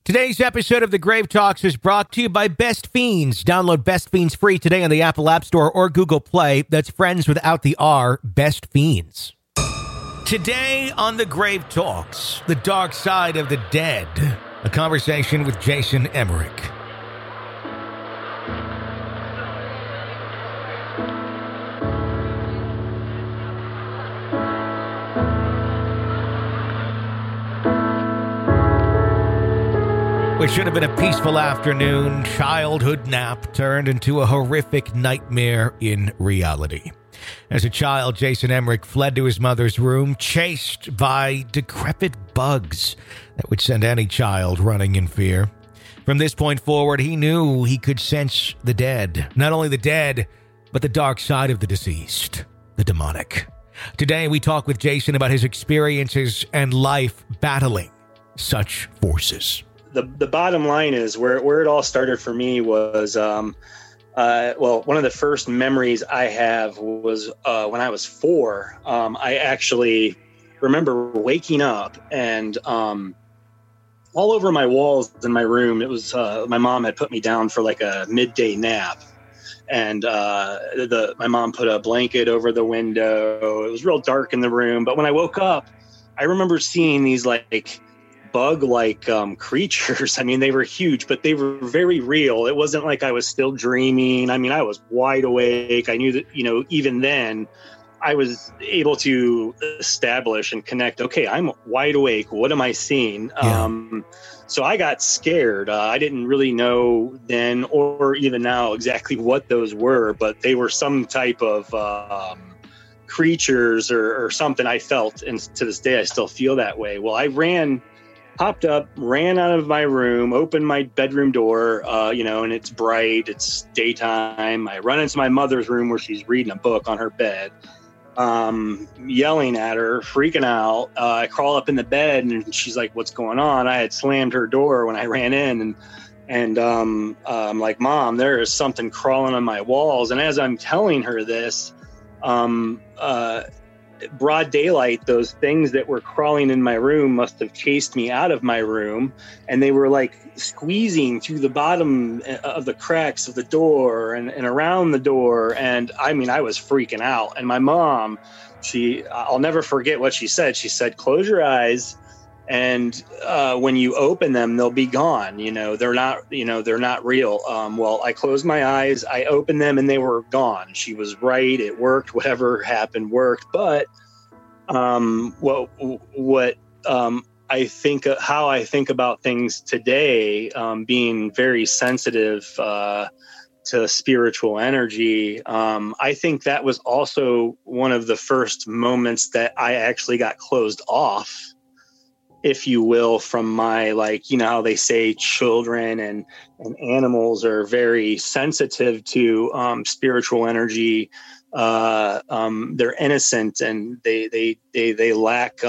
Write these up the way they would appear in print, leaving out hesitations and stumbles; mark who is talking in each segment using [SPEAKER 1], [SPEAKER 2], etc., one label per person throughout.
[SPEAKER 1] Today's episode of The Grave Talks is brought to you by Best Fiends. Download Best Fiends free today on the Apple App Store or Google Play. That's friends without the R, Best Fiends. Today on The Grave Talks, the dark side of the dead. A conversation with Jason Emmerich. What should have been a peaceful afternoon, childhood nap turned into a horrific nightmare in reality. As a child, Jason Emmerich fled to his mother's room, chased by decrepit bugs that would send any child running in fear. From this point forward, he knew he could sense the dead. Not only the dead, but the dark side of the deceased, the demonic. Today, we talk with Jason about his experiences and life battling such forces.
[SPEAKER 2] The bottom line is where it all started for me was, one of the first memories I have was when I was 4. I actually remember waking up and all over my walls in my room, it was my mom had put me down for like a midday nap. And my mom put a blanket over the window. It was real dark in the room. But when I woke up, I remember seeing these like bug-like creatures. I mean, they were huge, but they were very real. It wasn't like I was still dreaming. I mean, I was wide awake. I knew that, even then I was able to establish and connect, okay, I'm wide awake. What am I seeing? Yeah. So I got scared. I didn't really know then or even now exactly what those were, but they were some type of creatures or something I felt. And to this day, I still feel that way. Well, I popped up, ran out of my room, opened my bedroom door, and it's bright, it's daytime. I run into my mother's room where she's reading a book on her bed, yelling at her, freaking out. I crawl up in the bed and she's like, "What's going on?" I had slammed her door when I ran in and I'm like, "Mom, there is something crawling on my walls." And as I'm telling her this, broad daylight, those things that were crawling in my room must have chased me out of my room, and they were like squeezing through the bottom of the cracks of the door and around the door. And I mean, I was freaking out. And my mom, I'll never forget what she said. She said, "Close your eyes. And when you open them, they'll be gone. They're not real." Well, I closed my eyes, I opened them, and they were gone. She was right. It worked. Whatever happened worked. But what I think, how I think about things today, being very sensitive to spiritual energy, I think that was also one of the first moments that I actually got closed off, if you will, from my, how they say children and animals are very sensitive to spiritual energy. They're innocent and they lack,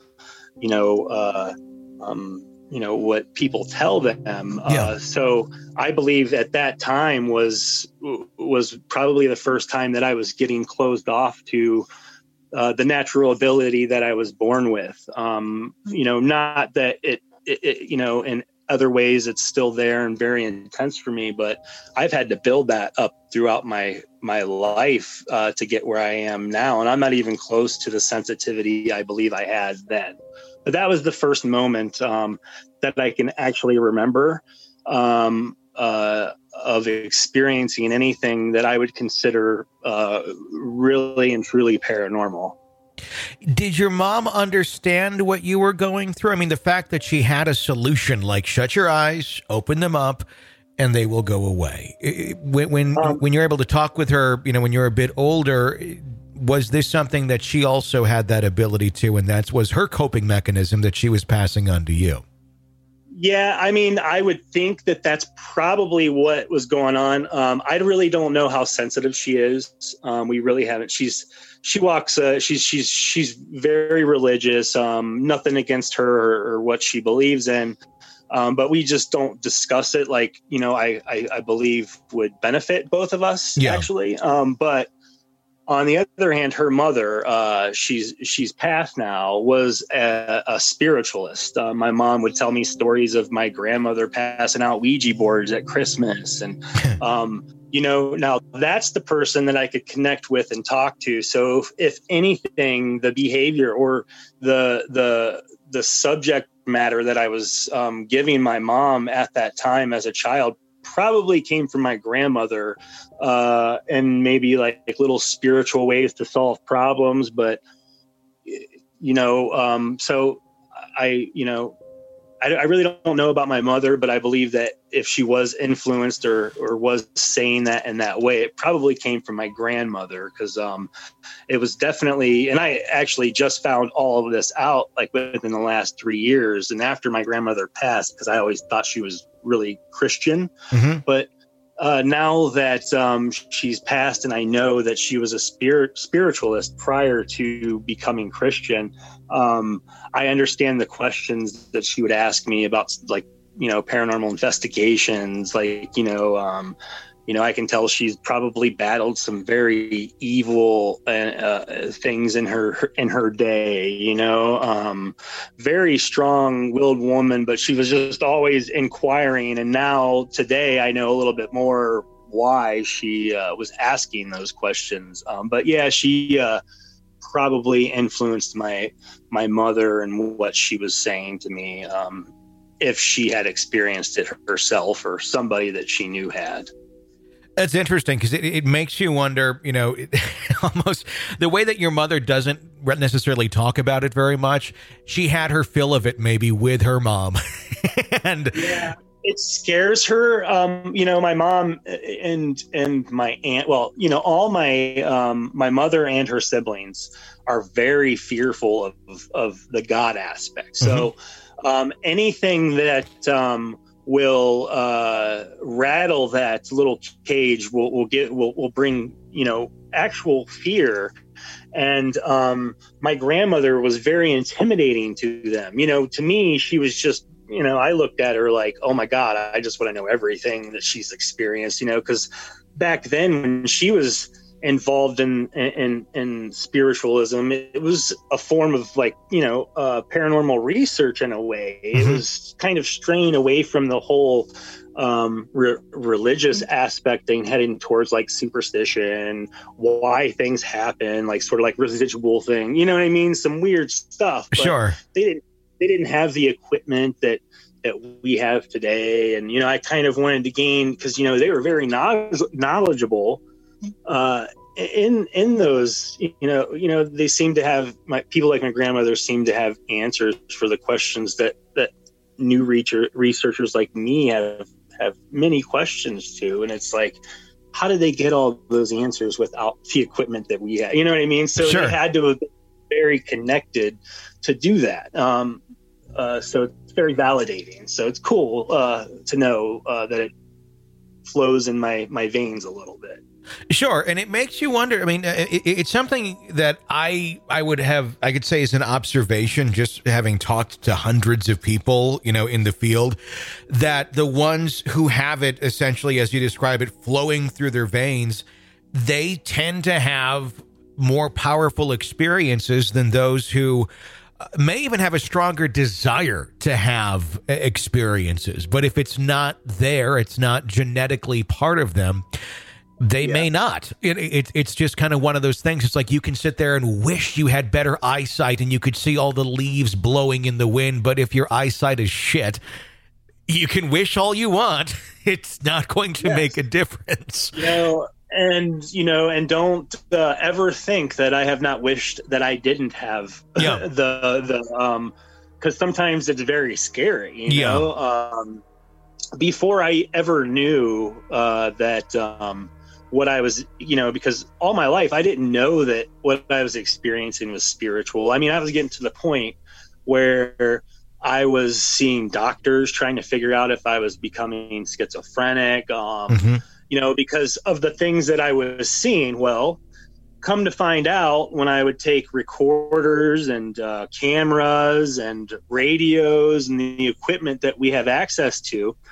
[SPEAKER 2] what people tell them.
[SPEAKER 1] Yeah.
[SPEAKER 2] So I believe at that time was probably the first time that I was getting closed off to the natural ability that I was born with. Not that it in other ways it's still there and very intense for me, but I've had to build that up throughout my life to get where I am now. And I'm not even close to the sensitivity I believe I had then. But that was the first moment that I can actually remember of experiencing anything that I would consider really and truly paranormal.
[SPEAKER 1] Did your mom understand what you were going through? I mean, the fact that she had a solution like shut your eyes, open them up, and they will go away. When you're able to talk with her, when you're a bit older, was this something that she also had that ability to, and that was her coping mechanism that she was passing on to you?
[SPEAKER 2] Yeah, I mean, I would think that that's probably what was going on. I really don't know how sensitive she is. We really haven't. She's very religious. Nothing against her or what she believes in. But we just don't discuss it like, I believe would benefit both of us, actually. But On the other hand, her mother, she's passed now, was a spiritualist. My mom would tell me stories of my grandmother passing out Ouija boards at Christmas. And, now that's the person that I could connect with and talk to. So if anything, the behavior or the subject matter that I was giving my mom at that time as a child probably came from my grandmother, and maybe like little spiritual ways to solve problems. But, so I really don't know about my mother, but I believe that if she was influenced or was saying that in that way, it probably came from my grandmother, because it was definitely, and I actually just found all of this out like within the last 3 years. And after my grandmother passed, because I always thought she was really Christian, but now that she's passed, and I know that she was a spiritualist prior to becoming Christian, I understand the questions that she would ask me about, like, paranormal investigations, like, I can tell she's probably battled some very evil things in her day, very strong-willed woman, but she was just always inquiring. And now today I know a little bit more why she was asking those questions. But yeah, she probably influenced my mother and what she was saying to me, if she had experienced it herself or somebody that she knew had.
[SPEAKER 1] That's interesting, because it makes you wonder, almost the way that your mother doesn't necessarily talk about it very much. She had her fill of it maybe with her mom. And
[SPEAKER 2] yeah, it scares her. My mom and my aunt, all my mother and her siblings are very fearful of the God aspect. So anything that will rattle that little cage will bring actual fear. And my grandmother was very intimidating to them. To me, she was just, I looked at her like, oh my God, I just want to know everything that she's experienced, because back then when she was involved in spiritualism, it was a form of paranormal research in a way. It was kind of straying away from the whole religious aspect and heading towards like superstition, why things happen, like sort of like residual thing, you know what I mean? Some weird stuff. But
[SPEAKER 1] sure.
[SPEAKER 2] They didn't have the equipment that we have today. And, I kind of wanted to gain, because, they were very knowledgeable in those, they seem to have, people like my grandmother seem to have answers for the questions that new researchers like me have many questions to. And it's like, how did they get all those answers without the equipment that we have? You know what I mean? So
[SPEAKER 1] sure.
[SPEAKER 2] They had to have been very connected to do that. So it's very validating. So it's cool to know that it flows in my veins a little bit.
[SPEAKER 1] Sure. And it makes you wonder. I mean, it's something that I could say is an observation, just having talked to hundreds of people, in the field, that the ones who have it essentially, as you describe it, flowing through their veins, they tend to have more powerful experiences than those who may even have a stronger desire to have experiences. But if it's not there, it's not genetically part of them, they may not. It's just kind of one of those things. It's like you can sit there and wish you had better eyesight and you could see all the leaves blowing in the wind. But if your eyesight is shit, you can wish all you want. It's not going to make a difference.
[SPEAKER 2] And don't ever think that I have not wished that I didn't have because sometimes it's very scary, you know. Before I ever knew that what I was, because all my life I didn't know that what I was experiencing was spiritual. I mean, I was getting to the point where I was seeing doctors trying to figure out if I was becoming schizophrenic, because of the things that I was seeing. Well, come to find out, when I would take recorders and cameras and radios and the equipment that we have access to,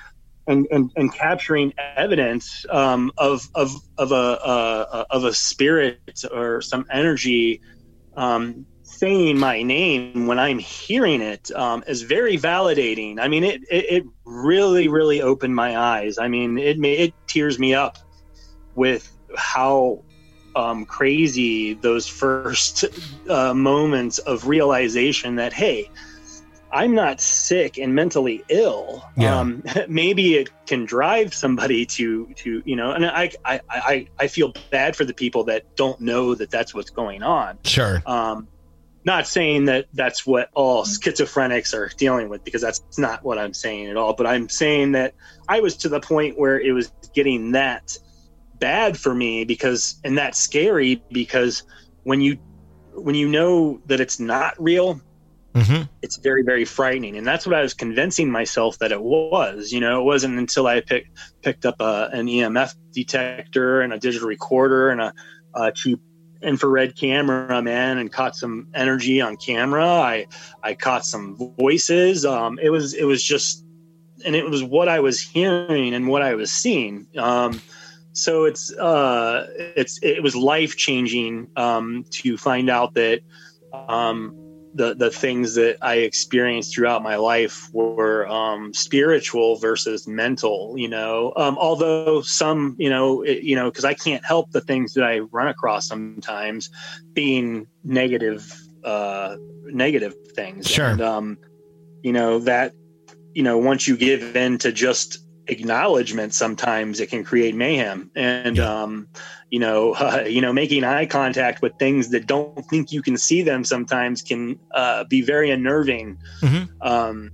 [SPEAKER 2] and capturing evidence of a spirit or some energy saying my name when I'm hearing it is very validating. I mean, it really, really opened my eyes. I mean, it tears me up with how crazy those first moments of realization that, hey, I'm not sick and mentally ill.
[SPEAKER 1] Yeah.
[SPEAKER 2] Maybe it can drive somebody to and I feel bad for the people that don't know that that's what's going on.
[SPEAKER 1] Sure.
[SPEAKER 2] Not saying that that's what all schizophrenics are dealing with, because that's not what I'm saying at all. But I'm saying that I was to the point where it was getting that bad for me, and that's scary, because when you know that it's not real, mm-hmm. It's very, very frightening. And that's what I was convincing myself that it was. It wasn't until I picked up an EMF detector and a digital recorder and a cheap infrared camera, man, and caught some energy on camera. I caught some voices. It was just, and it was what I was hearing and what I was seeing. So it was life changing to find out that the things that I experienced throughout my life were spiritual versus mental, although some, because I can't help the things that I run across sometimes being negative things.
[SPEAKER 1] Sure.
[SPEAKER 2] And, that, once you give in to just acknowledgement, sometimes it can create mayhem. And, making eye contact with things that don't think you can see them sometimes can be very unnerving. Mm-hmm.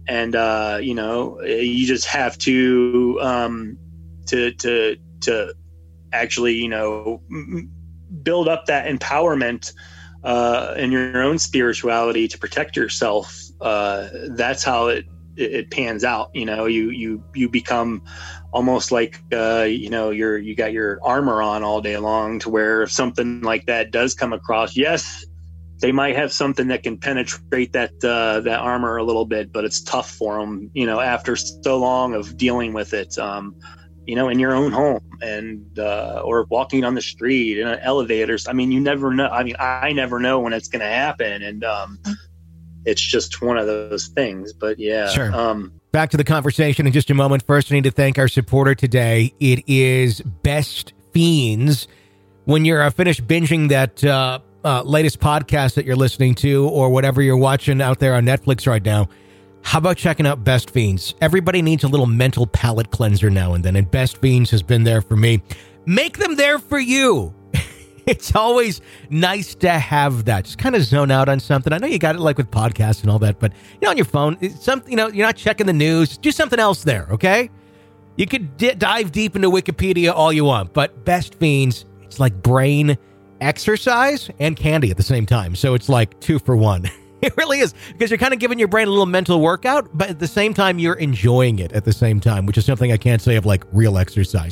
[SPEAKER 2] You just have to actually, build up that empowerment in your own spirituality to protect yourself. That's how it pans out. You become almost like you got your armor on all day long, to where if something like that does come across, yes, they might have something that can penetrate that armor a little bit, but it's tough for them, after so long of dealing with it, in your own home and or walking on the street in elevators. I mean, you never know. I mean, I never know when it's going to happen, and it's just one of those things. But yeah.
[SPEAKER 1] Sure. Back to the conversation in just a moment. First, I need to thank our supporter today. It is Best Fiends. When you're finished binging that latest podcast that you're listening to, or whatever you're watching out there on Netflix right now, how about checking out Best Fiends? Everybody needs a little mental palate cleanser now and then, and Best Fiends has been there for me. Make them there for you. It's always nice to have that. Just kind of zone out on something. I know you got it like with podcasts and all that, but on your phone, it's something, you're not checking the news. Do something else there, okay? You could dive deep into Wikipedia all you want, but Best Fiends, it's like brain exercise and candy at the same time. So it's like 2 for 1. It really is, because you're kind of giving your brain a little mental workout, but at the same time, you're enjoying it at the same time, which is something I can't say of like real exercise.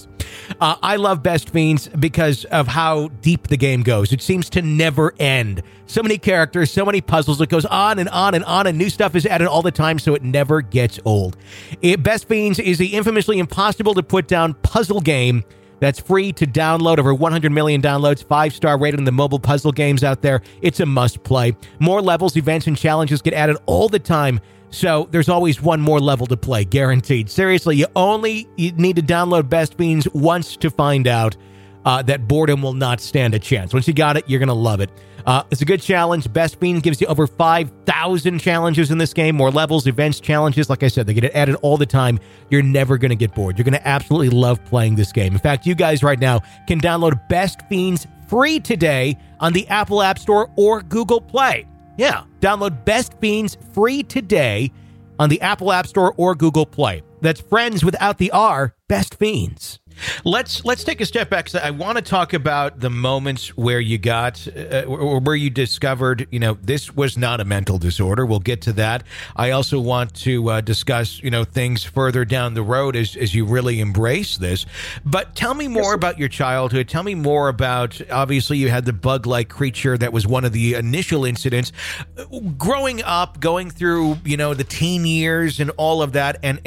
[SPEAKER 1] I love Best Fiends because of how deep the game goes. It seems to never end. So many characters, so many puzzles. It goes on and on and on, and new stuff is added all the time, so it never gets old. Best Fiends is the infamously impossible to put down puzzle game that's free to download. Over 100 million downloads, 5-star rated in the mobile puzzle games out there. It's a must play. More levels, events, and challenges get added all the time, so there's always one more level to play, guaranteed. Seriously, you need to download Best Fiends once to find out that boredom will not stand a chance. Once you got it, you're going to love it. It's a good challenge. Best Fiends gives you over 5,000 challenges in this game. More levels, events, challenges. Like I said, they get added all the time. You're never going to get bored. You're going to absolutely love playing this game. In fact, you guys right now can download Best Fiends free today on the Apple App Store or Google Play. Yeah, download Best Fiends free today on the Apple App Store or Google Play. That's friends without the R, Best Fiends. Let's take a step back, because I want to talk about the moments where you got, or where you discovered, this was not a mental disorder. We'll get to that. I also want to discuss, things further down the road as you really embrace this. But tell me more about your childhood. Tell me more about, obviously, you had the bug-like creature that was one of the initial incidents. Growing up, going through, the teen years and all of that, and having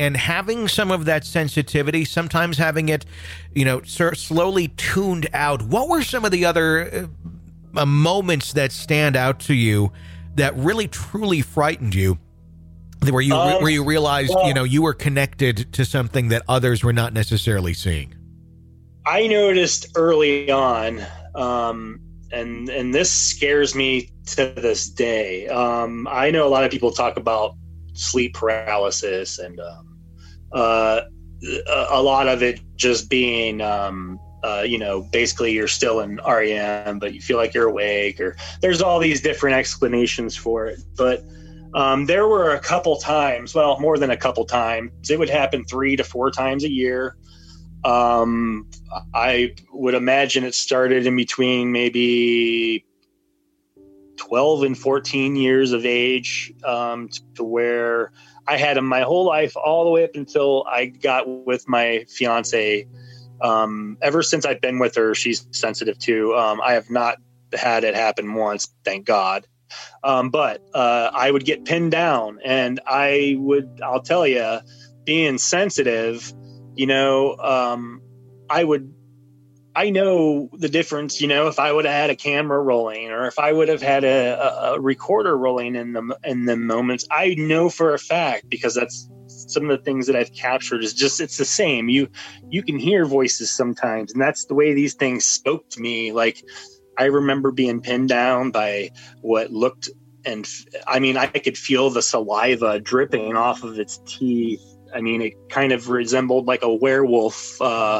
[SPEAKER 1] having some of that sensitivity, sometimes having it, slowly tuned out. What were some of the other moments that stand out to you that really truly frightened you, where you realized, you were connected to something that others were not necessarily seeing?
[SPEAKER 2] I noticed early on, and this scares me to this day. I know a lot of people talk about sleep paralysis and a lot of it just being, basically you're still in REM, but you feel like you're awake, or there's all these different explanations for it. But there were a couple times, well, more than a couple times, it would happen 3 to 4 times a year. I would imagine it started in between maybe 12 and 14 years of age, to where I had them my whole life, all the way up until I got with my fiance. Ever since I've been with her, she's sensitive too. I have not had it happen once, thank God. But I would get pinned down, and I'll tell you, being sensitive, I know the difference, if I would have had a camera rolling, or if I would have had a recorder rolling in the moments. I know for a fact, because that's some of the things that I've captured, is just, it's the same. You can hear voices sometimes, and that's the way these things spoke to me. Like, I remember being pinned down by what looked, I could feel the saliva dripping off of its teeth. It kind of resembled like a werewolf.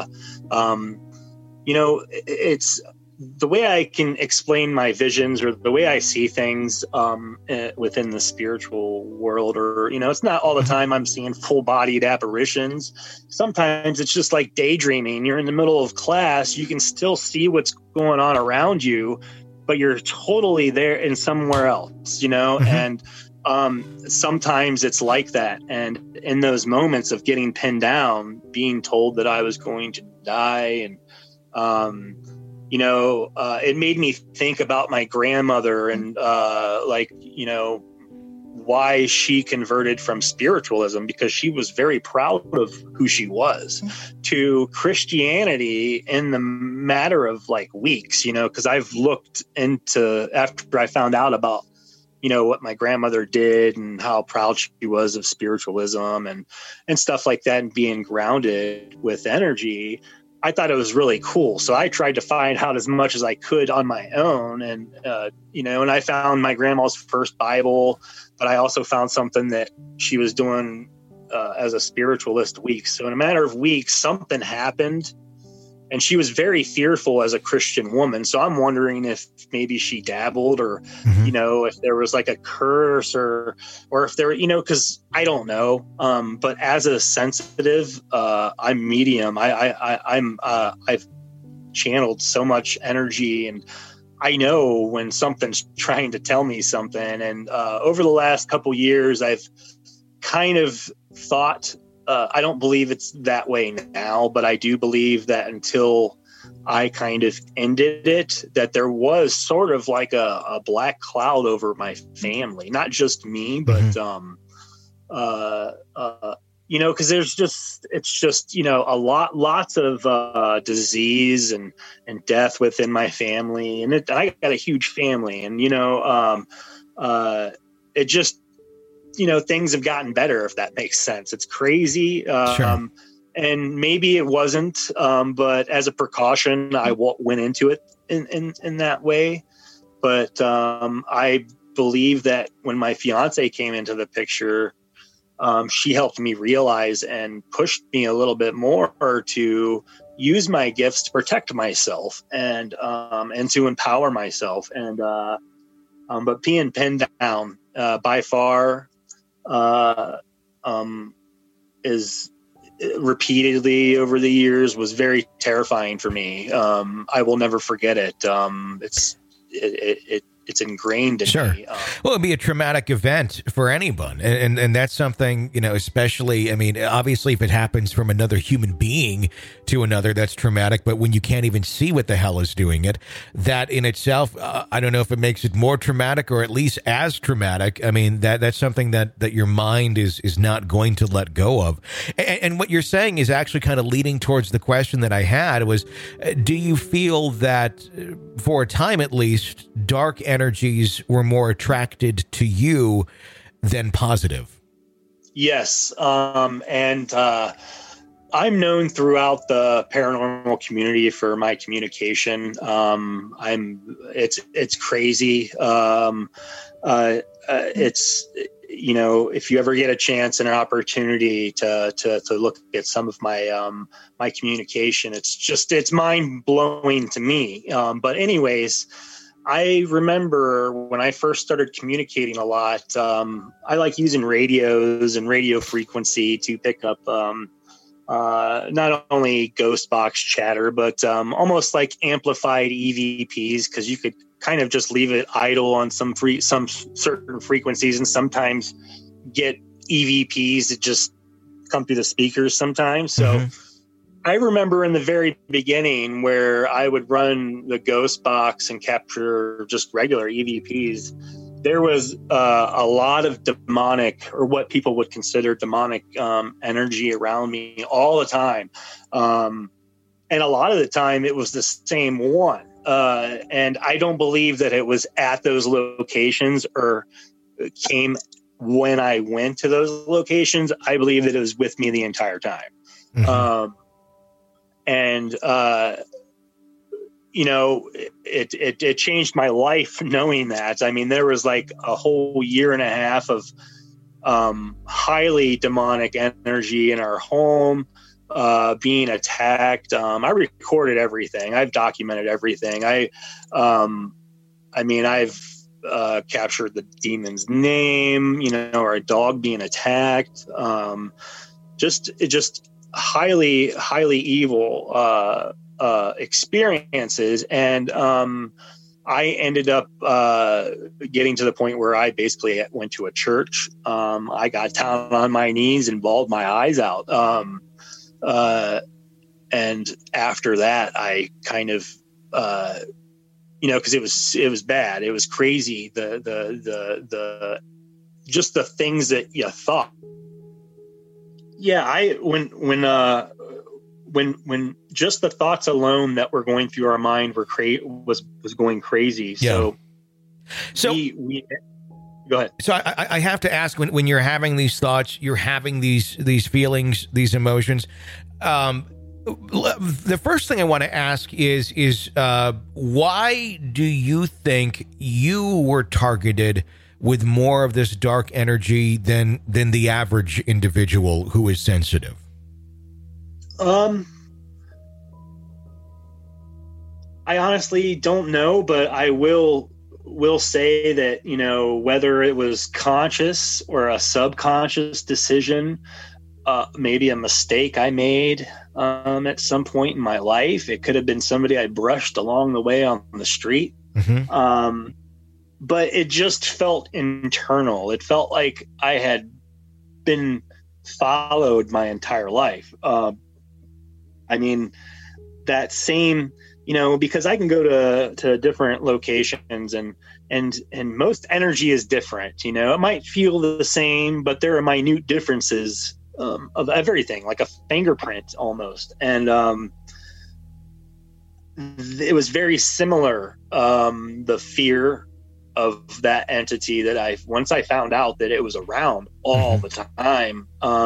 [SPEAKER 2] It's the way I can explain my visions, or the way I see things within the spiritual world, or, it's not all the time I'm seeing full-bodied apparitions. Sometimes it's just like daydreaming. You're in the middle of class, you can still see what's going on around you, but you're totally there in somewhere else, and sometimes it's like that. And in those moments of getting pinned down, being told that I was going to die, and it made me think about my grandmother, and why she converted from spiritualism, because she was very proud of who she was, to Christianity in the matter of like weeks, because I've looked into, after I found out about what my grandmother did and how proud she was of spiritualism and stuff like that, and being grounded with energy. I thought it was really cool. So I tried to find out as much as I could on my own. And, and I found my grandma's first Bible, but I also found something that she was doing as a spiritualist weeks. So in a matter of weeks, something happened, and she was very fearful as a Christian woman. So I'm wondering if maybe she dabbled, or, if there was like a curse, or if there, cause I don't know. But as a sensitive, I'm medium. I've channeled so much energy, and I know when something's trying to tell me something. And, over the last couple years, I've kind of thought, I don't believe it's that way now, but I do believe that until I kind of ended it, that there was sort of like a black cloud over my family, not just me, but, cause it's just, lots of, disease and death within my family. And I got a huge family, and, it just, things have gotten better, if that makes sense. It's crazy.
[SPEAKER 1] Sure.
[SPEAKER 2] And maybe it wasn't, but as a precaution, I went into it in that way. But I believe that when my fiance came into the picture, she helped me realize and pushed me a little bit more to use my gifts to protect myself and to empower myself. And but being pinned down by far is repeatedly over the years was very terrifying for me. I will never forget it. It's it's ingrained in
[SPEAKER 1] Sure.
[SPEAKER 2] me.
[SPEAKER 1] Well, it'd be a traumatic event for anyone. And that's something, especially, I mean, obviously if it happens from another human being to another, that's traumatic. But when you can't even see what the hell is doing it, that in itself, I don't know if it makes it more traumatic or at least as traumatic. I mean, that's something that your mind is not going to let go of. And what you're saying is actually kind of leading towards the question that I had was, do you feel that for a time at least, dark energies were more attracted to you than positive?
[SPEAKER 2] Yes. And I'm known throughout the paranormal community for my communication. It's crazy. It's, if you ever get a chance and an opportunity to look at some of my, my communication, it's mind blowing to me. But anyways, I remember when I first started communicating a lot, I like using radios and radio frequency to pick up, not only ghost box chatter, but almost like amplified EVPs, because you could kind of just leave it idle on some certain frequencies, and sometimes get EVPs that just come through the speakers sometimes. So I remember in the very beginning where I would run the ghost box and capture just regular EVPs, there was a lot of demonic, or what people would consider demonic, energy around me all the time. And a lot of the time it was the same one. And I don't believe that it was at those locations or came when I went to those locations. I believe that it was with me the entire time. It changed my life knowing that. I mean, there was like a whole year and a half of highly demonic energy in our home, being attacked. I recorded everything. I've documented everything. I've captured the demon's name, or a dog being attacked. Just highly evil experiences. And I ended up getting to the point where I basically went to a church. I got down on my knees and bawled my eyes out. And after that, I kind of, because it was bad. It was crazy. The just the things that you thought. Yeah, when just the thoughts alone that were going through our mind was going crazy.
[SPEAKER 1] Yeah. So
[SPEAKER 2] we go ahead.
[SPEAKER 1] So I have to ask, when you're having these thoughts, you're having these feelings, these emotions. The first thing I want to ask is why do you think you were targeted with more of this dark energy than the average individual who is sensitive?
[SPEAKER 2] I honestly don't know, but I will say that, whether it was conscious or a subconscious decision, maybe a mistake I made at some point in my life. It could have been somebody I brushed along the way on the street. But it just felt internal. It felt like I had been followed my entire life. That same, because I can go to different locations and most energy is different. It might feel the same, but there are minute differences of everything, like a fingerprint almost. And it was very similar. The fear of that entity that once I found out that it was around all the time,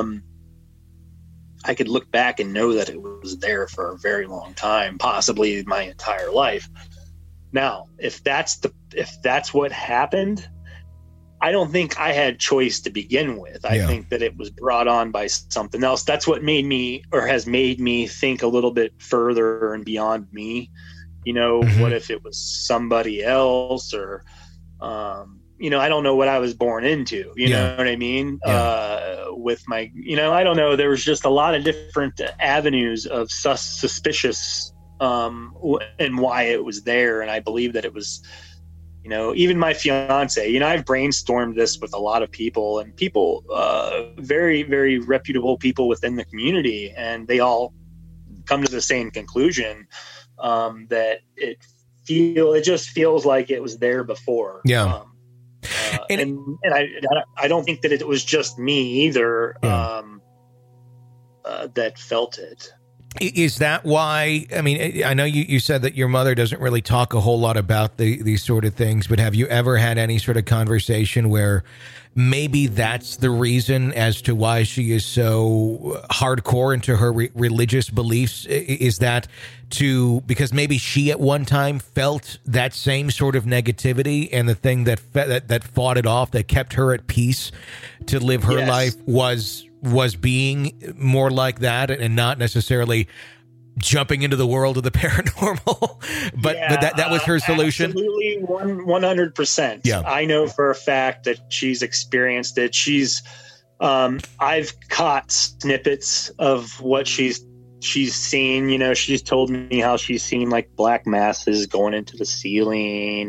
[SPEAKER 2] I could look back and know that it was there for a very long time, possibly my entire life. Now, if that's what happened, I don't think I had choice to begin with. I think that it was brought on by something else. That's what made me, or has made me, think a little bit further and beyond me. What if it was somebody else, or I don't know what I was born into, you know what I mean? With my, I don't know. There was just a lot of different avenues of suspicious, and why it was there. And I believe that it was, even my fiance, I've brainstormed this with a lot of people, and people, very, very reputable people within the community, and they all come to the same conclusion, that it just feels like it was there before.
[SPEAKER 1] Yeah.
[SPEAKER 2] And I don't think that it was just me either.
[SPEAKER 1] Yeah.
[SPEAKER 2] That felt it.
[SPEAKER 1] Is that why? I mean, I know you said that your mother doesn't really talk a whole lot about these sort of things, but have you ever had any sort of conversation where maybe that's the reason as to why she is so hardcore into her religious beliefs? Is that because maybe she at one time felt that same sort of negativity, and the thing that fought it off, that kept her at peace to live her life was being more like that and not necessarily jumping into the world of the paranormal, but that was her solution.
[SPEAKER 2] Absolutely, 100%.
[SPEAKER 1] Yeah,
[SPEAKER 2] I know for a fact that she's experienced it. I've caught snippets of what she's seen. She's told me how she's seen like black masses going into the ceiling.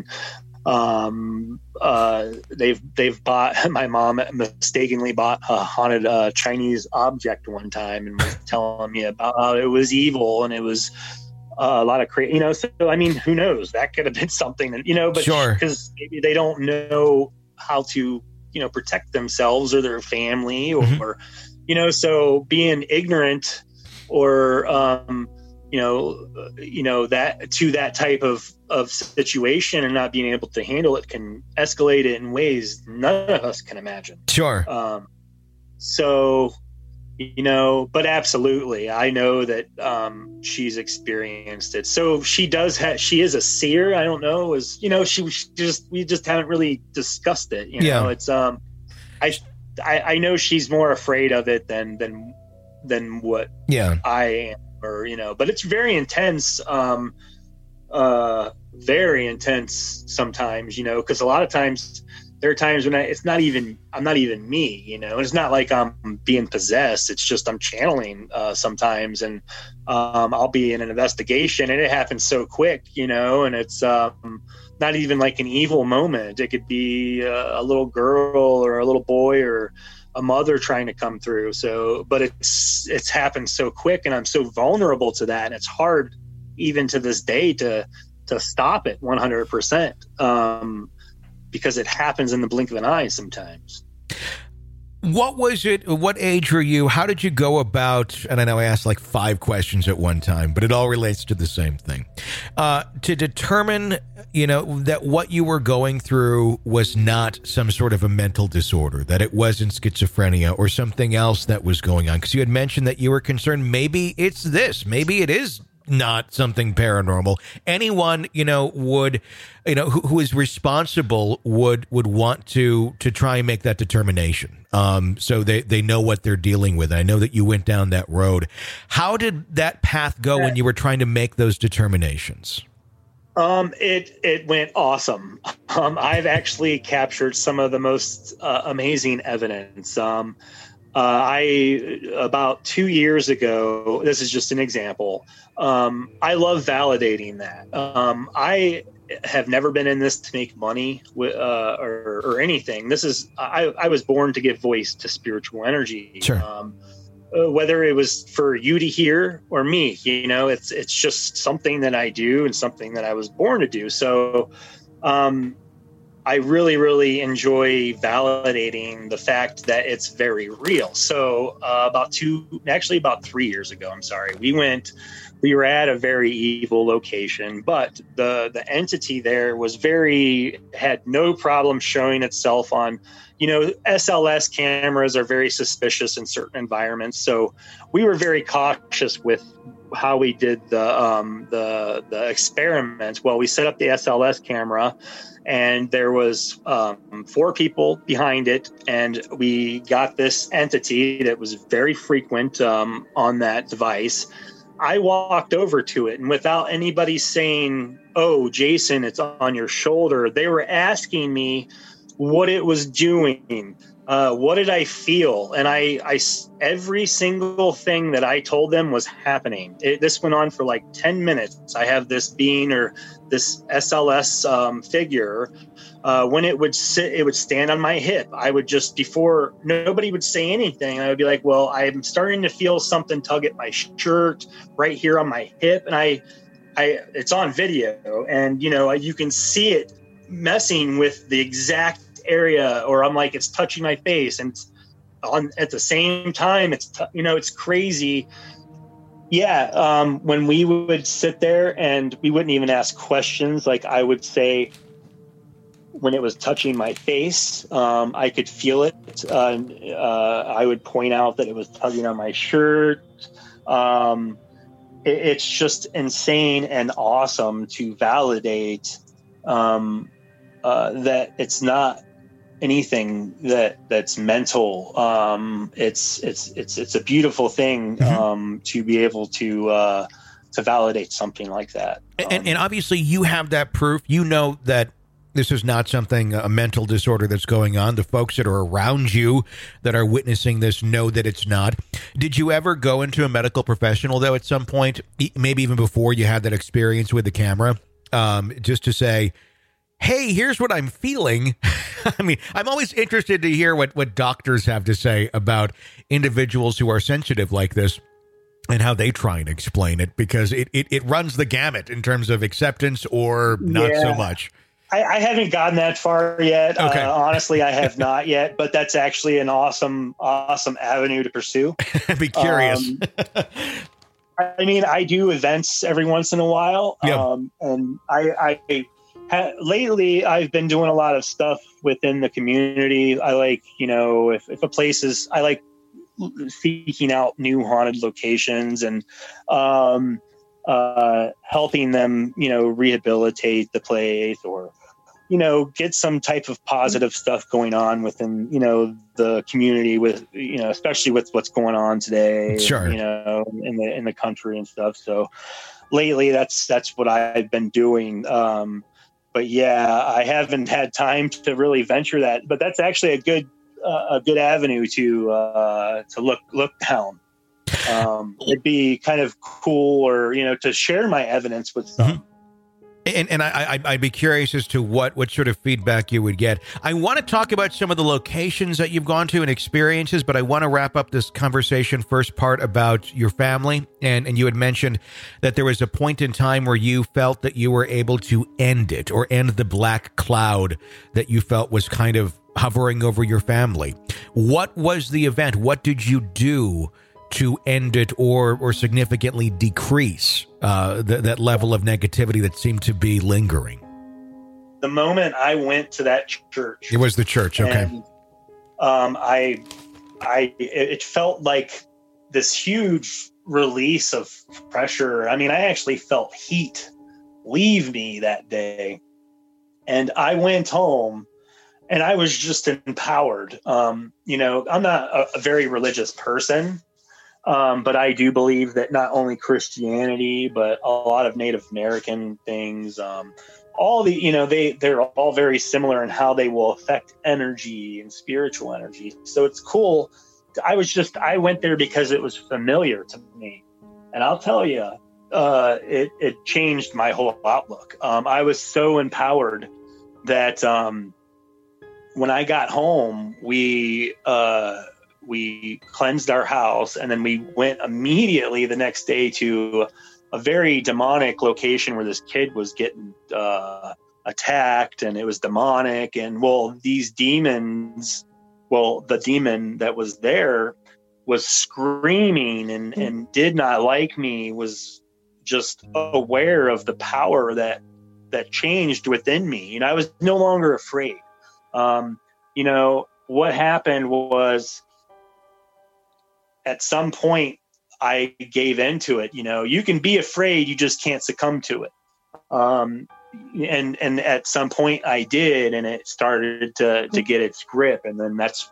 [SPEAKER 2] They've bought, my mom mistakenly bought a haunted Chinese object one time and was telling me about how it was evil and it was a lot of crazy, so I mean, who knows, that could have been something, but
[SPEAKER 1] sure,
[SPEAKER 2] because maybe they don't know how to protect themselves or their family, or so being ignorant or that to that type of situation and not being able to handle it can escalate it in ways none of us can imagine.
[SPEAKER 1] Sure.
[SPEAKER 2] But absolutely, I know that she's experienced it. So she is a seer. I don't know, we just haven't really discussed it. It's I know she's more afraid of it than what I am. But it's very intense, very intense sometimes, because a lot of times there are times when I'm not even me, and it's not like I'm being possessed. It's just I'm channeling sometimes, and I'll be in an investigation and it happens so quick, and it's not even like an evil moment. It could be a little girl or a little boy or a mother trying to come through. But it's happened so quick, and I'm so vulnerable to that. And it's hard even to this day to stop it 100%, because it happens in the blink of an eye sometimes.
[SPEAKER 1] What was it? What age were you? How did you go about, and I know I asked like 5 questions at one time, but it all relates to the same thing, to determine, that what you were going through was not some sort of a mental disorder, that it wasn't schizophrenia or something else that was going on? Because you had mentioned that you were concerned maybe it's this, maybe it is not something paranormal. Anyone, would, who is responsible would want to try and make that determination. So they know what they're dealing with. I know that you went down that road. How did that path go when you were trying to make those determinations?
[SPEAKER 2] It went awesome. I've actually captured some of the most amazing evidence. About 2 years ago, this is just an example. I love validating that. I have never been in this to make money or anything. I was born to give voice to spiritual energy.
[SPEAKER 1] Sure.
[SPEAKER 2] Whether it was for you to hear or me, it's just something that I do and something that I was born to do. So, I really, really enjoy validating the fact that it's very real. So about 3 years ago, we were at a very evil location, but the entity there had no problem showing itself on, SLS cameras are very suspicious in certain environments. So we were very cautious with how we did the experiment. Well, we set up the SLS camera, and there was 4 people behind it, and we got this entity that was very frequent on that device. I walked over to it, and without anybody saying, "Oh, Jason, it's on your shoulder," they were asking me what it was doing. what did I feel? And every single thing that I told them was happening. This went on for like 10 minutes. I have this being, or this SLS figure. When it would sit, it would stand on my hip. I would just, before nobody would say anything, I would be like, well, I'm starting to feel something tug at my shirt right here on my hip. And it's on video, and you can see it messing with the exact area, or I'm like, it's touching my face, and at the same time, it's crazy. Yeah. When we would sit there and we wouldn't even ask questions, like I would say, when it was touching my face, I could feel it. I would point out that it was tugging on my shirt. It's just insane and awesome to validate that it's not anything that's mental. It's a beautiful thing to be able to validate something like that.
[SPEAKER 1] And obviously you have that proof. You know that this is not something, a mental disorder that's going on. The folks that are around you that are witnessing this know that it's not. Did you ever go into a medical professional, though, at some point, maybe even before you had that experience with the camera, just to say, hey, here's what I'm feeling? I mean, I'm always interested to hear what doctors have to say about individuals who are sensitive like this and how they try and explain it, because it runs the gamut in terms of acceptance or not so much.
[SPEAKER 2] I haven't gotten that far yet.
[SPEAKER 1] Okay.
[SPEAKER 2] Honestly, I have not yet, but that's actually an awesome avenue to pursue.
[SPEAKER 1] I'd be curious.
[SPEAKER 2] I mean, I do events every once in a while.
[SPEAKER 1] Yep.
[SPEAKER 2] And lately I've been doing a lot of stuff within the community. I like, if a place is, I like seeking out new haunted locations and, helping them, rehabilitate the place, or, get some type of positive stuff going on within, the community with, especially with what's going on today,
[SPEAKER 1] sure.
[SPEAKER 2] In the country and stuff. So lately that's what I've been doing. But yeah, I haven't had time to really venture that, but that's actually a good avenue to look down. It'd be kind of cool, or to share my evidence with some.
[SPEAKER 1] And I'd be curious as to what sort of feedback you would get. I want to talk about some of the locations that you've gone to and experiences, but I want to wrap up this conversation first part about your family. And you had mentioned that there was a point in time where you felt that you were able to end it, or end the black cloud that you felt was kind of hovering over your family. What was the event? What did you do to end it, or significantly decrease that level of negativity that seemed to be lingering?
[SPEAKER 2] The moment I went to that church,
[SPEAKER 1] it was the church. Okay.
[SPEAKER 2] And, it felt like this huge release of pressure. I mean, I actually felt heat leave me that day, and I went home and I was just empowered. I'm not a very religious person. But I do believe that not only Christianity, but a lot of Native American things, all the, they're all very similar in how they will affect energy and spiritual energy. So it's cool. I went there because it was familiar to me. And I'll tell you, it changed my whole outlook. I was so empowered that when I got home, we cleansed our house, and then we went immediately the next day to a very demonic location where this kid was getting attacked, and it was demonic. And these demons, the demon that was there was screaming and did not like me, was just aware of the power that changed within me. I was no longer afraid. What happened was, at some point I gave into it. You can be afraid, you just can't succumb to it. And at some point I did, and it started to get its grip. And then that's,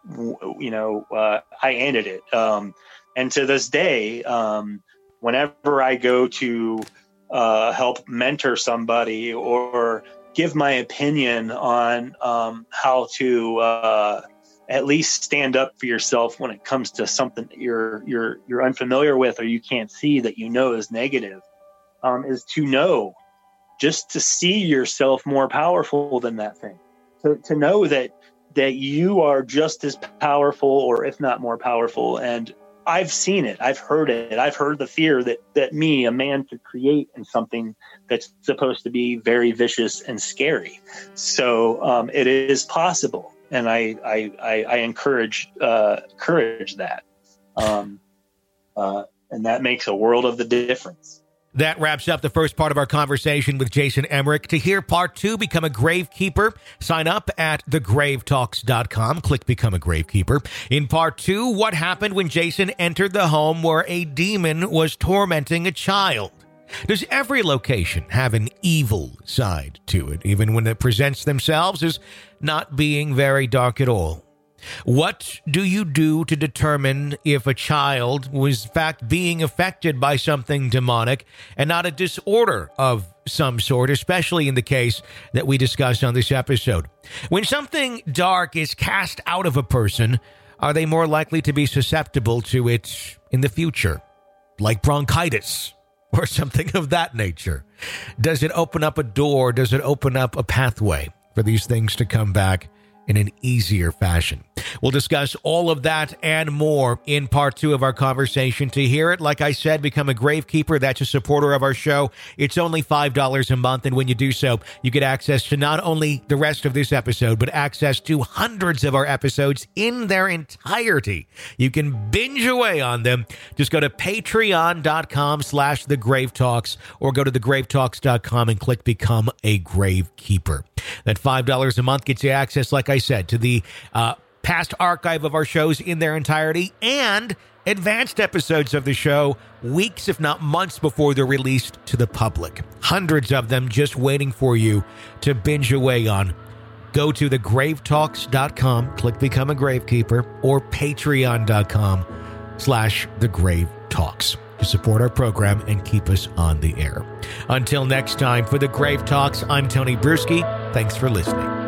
[SPEAKER 2] I ended it. And to this day, whenever I go to help mentor somebody or give my opinion on how to at least stand up for yourself when it comes to something that you're unfamiliar with or you can't see that is negative, is to know, just to see yourself more powerful than that thing, to know that you are just as powerful, or if not more powerful. And I've seen it. I've heard it. I've heard the fear that me, a man, could create in something that's supposed to be very vicious and scary. So it is possible. And I encourage that. And that makes a world of the difference.
[SPEAKER 1] That wraps up the first part of our conversation with Jason Emmerich. To hear part 2, become a Gravekeeper. Sign up at thegravetalks.com. Click Become a Gravekeeper. In part 2, what happened when Jason entered the home where a demon was tormenting a child? Does every location have an evil side to it, even when it presents themselves as not being very dark at all? What do you do to determine if a child was in fact being affected by something demonic and not a disorder of some sort, especially in the case that we discussed on this episode? When something dark is cast out of a person, are they more likely to be susceptible to it in the future, like bronchitis or something of that nature? Does it open up a door? Does it open up a pathway for these things to come back in an easier fashion? We'll discuss all of that and more in part 2 of our conversation. To hear it, like I said, become a Gravekeeper. That's a supporter of our show. It's only $5 a month, and when you do so, you get access to not only the rest of this episode, but access to hundreds of our episodes in their entirety. You can binge away on them. Just go to patreon.com/thegravetalks or go to thegravetalks.com and click Become a Gravekeeper. That $5 a month gets you access, like I said, to the past archive of our shows in their entirety and advanced episodes of the show weeks, if not months, before they're released to the public. Hundreds of them just waiting for you to binge away on. Go to thegravetalks.com, click Become a Gravekeeper, or patreon.com/thegravetalks to support our program and keep us on the air. Until next time, for the Grave Talks, I'm Tony Bruschi. Thanks for listening.